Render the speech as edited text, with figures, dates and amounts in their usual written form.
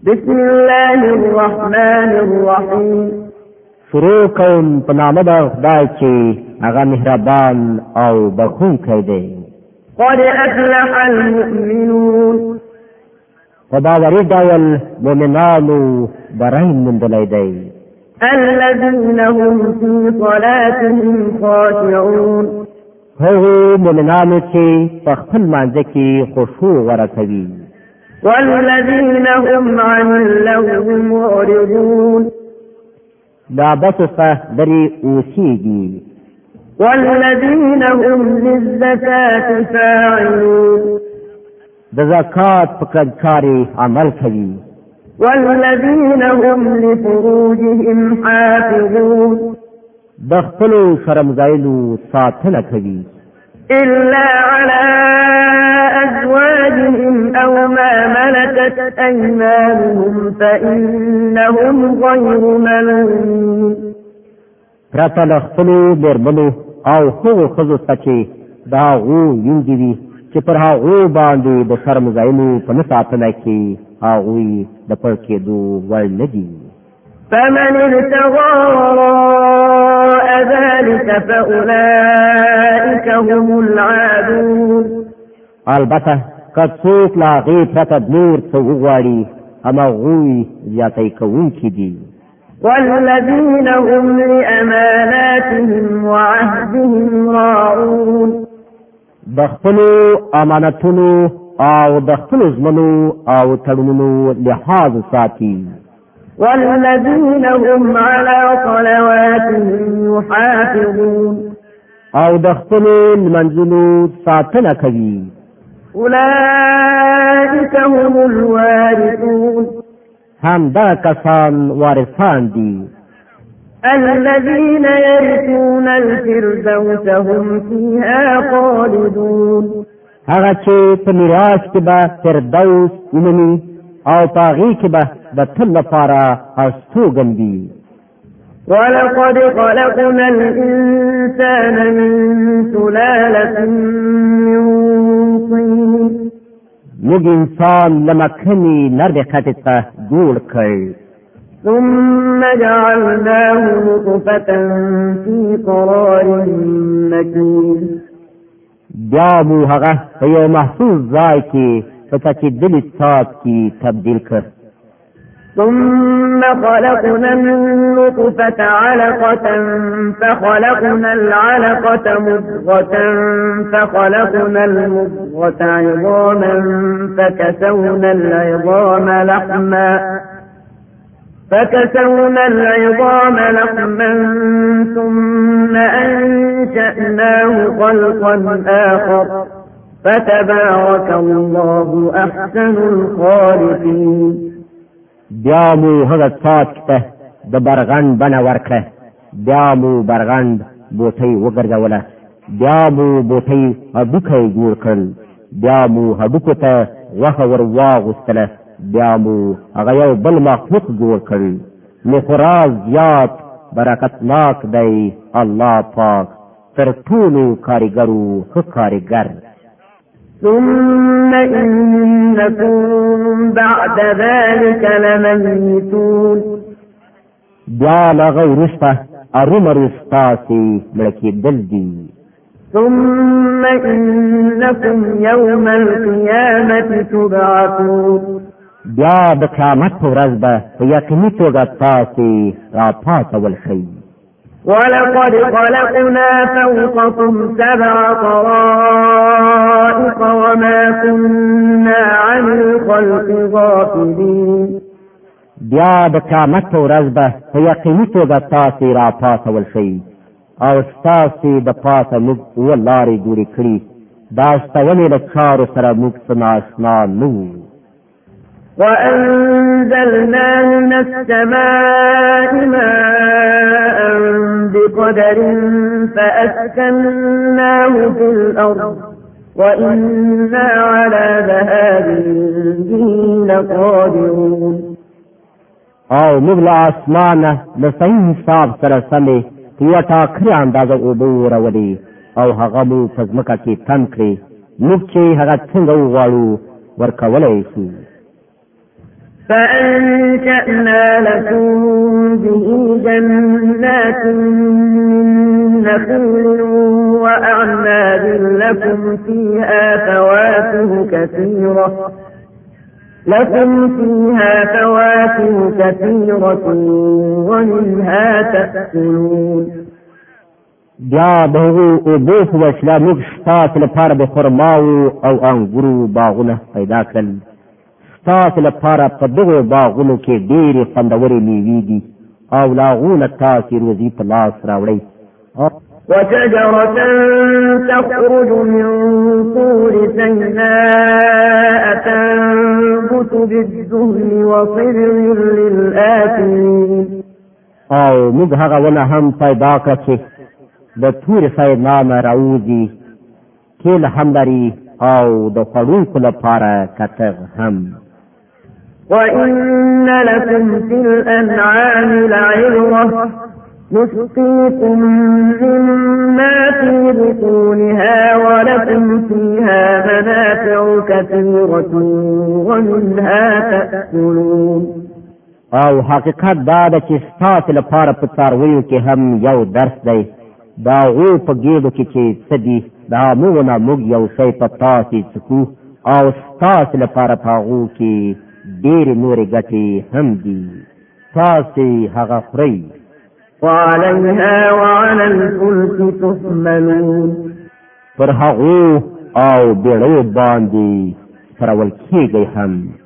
بسم الله الرحمن الرحیم. شروع کوم په نام د خدای چې هغه مهربان او بخښونکی دی. قد افلح المؤمنون. په باوري ډول مؤمنانو بری موندلی دی. الذين هم في صلاتهم خاشعون. هغه مؤمنانو چې په خپل مانځ کې خشوع غوره کوي. والذين هم عن اللغو معرضون. دا بس څه درې اوسېږي. والذين هم للزكاة فاعلون. د زکات په کاري عمل کوي. والذين هم لفروجهم حافظون. د خپل شرمځایونو ساتنه کوي. إلا على أزواجهم أو ما ملكت أيمانهم فإنهم غير ملومين. پرته له خپلو مېرمنو او هغو ښځو څخه چې د هغو یونځې وي چې پر هغو باندې د شرمځایونو په نه ساتنه کې هغوی د پړ کېدو وړ نه دي. فمن ابتغى وراء ذلك فأولئك هم العادون. البته که څوک له هغې پرته نور څه وغواړي هماغوی زیاتی کوونکي دي. والذين هم لأماناتهم وعهدهم راعون. د خپلو امانتونو او د خپلو ژمنو او تړونونو لحاظ ساتي. والذين هم على صلواتهم يحافظون. او د خپلو لمنځونو ساتنه کوي. أولئك هم الوارثون. هم دا کسان وارثان دي. الذين يرثون الفردوس هم فيها خالدون. هغه چې په میراث کې به فردوس ومني او په هغې کې به د تل لپاره استوګن دي. ولقد خلقنا الإنسان من سلالة من طين. موږ انسان له مکنې نرد خټې څخه جوړ کړ. ثم جعلناه نطفة في قرار مكين. بیا مو هغه په یو محفوظ ځای کې په څکېدلي څاڅ کې تبدیل کړ. ثم خلقنا النطفة علقة فخلقنا العلقة مضغة فخلقنا المضغة عظاما فكسونا العظام لحما ثم أنشأناه خلقا آخر فتبارك الله أحسن الخالقين. بیا مو هغه څاڅکي ته د برغند بڼه ورکړه. بیا مو برغند بوټۍ وګرځوله. بیا مو بوټۍ هډوکی جوړ کړل. بیا مو هډوکو ته غوښه ور واغوستله. بیا مو هغه یو بل مخلوق جوړ کړل. نو خورا زیات برکتناک دی الله پاک، تر ټولو کارګرو ښه کارګر. ثم إنكم بعد ذلك لميتون. بیا لغه وروسته ارومرو ستاسې مړه کېدل دي. ثم إنكم يوم القيامة تبعثون. بیا د قیامت په ورځ به په یقیني توګه تاسې راپاڅول شئ. ولقد خلقنا فوقكم 7 طرائق وما كنا عن الخلق غافلين. بیا د قیامت په ورځ به په یقیني توګه تاسې راپاڅول شئ او ستاسې د پاسه موږ 2 لارې جوړې کړي. دا ستونې له چارو سره موږ څه ناشنا نه وو. وأنزلنا من السماء ماء بقدر فأسكناه في الأرض وإنا على ذهاب به لقادرون. او موږ له اسمانه له صحیح حساب سره سمې په یوه ټاکلې اندازه اوبه ورولې او هغه مو په ځمکه کې تم کړې. موږ چې هغه څنګه وغواړو ورکولی شو. فأنشأنا لكم به جنات من نخيل وأعناب لكم فيها فواكه كثيرة ومنها تأكلون. بیا د هغو اوبو په وسیله موږ ستاسو لپاره د خرماو او انګورو باغونه پیدا کړل. ستاسو لپاره په دغو باغونو کې ډېرې خوندورې مېوې دي او له هغو نه تاسې روزي په لاس راوړئ. وشجرة تخرج من طور سيناء تنبت بالدهن وصبغ للآكلين. او موږ هغه ونه هم پیدا کړه چې د تور سینا نه راوځي، کیل هم لري او د خوړونکو لپاره کتغ هم. وإن لكم في الأنعام لعبرة نسقيكم مما في بطونها ولكم فيها منافع كثيرة ومنها تأكلون. او حقیقت دا ده چې ستاسو لپاره په څارویو کې هم یو درس دی. دا غو په ګېډو کې چې څه دي دا موږ نه موږ یو شی په تاسې څکو او ستاسو لپاره په هغو کې ډېرې نورې ګټې هم دي. تاسې هغه خورئ. وعليها وعلى الفلك تحملون. پر هغو او بیړیو باندې سپرول کېږئ هم.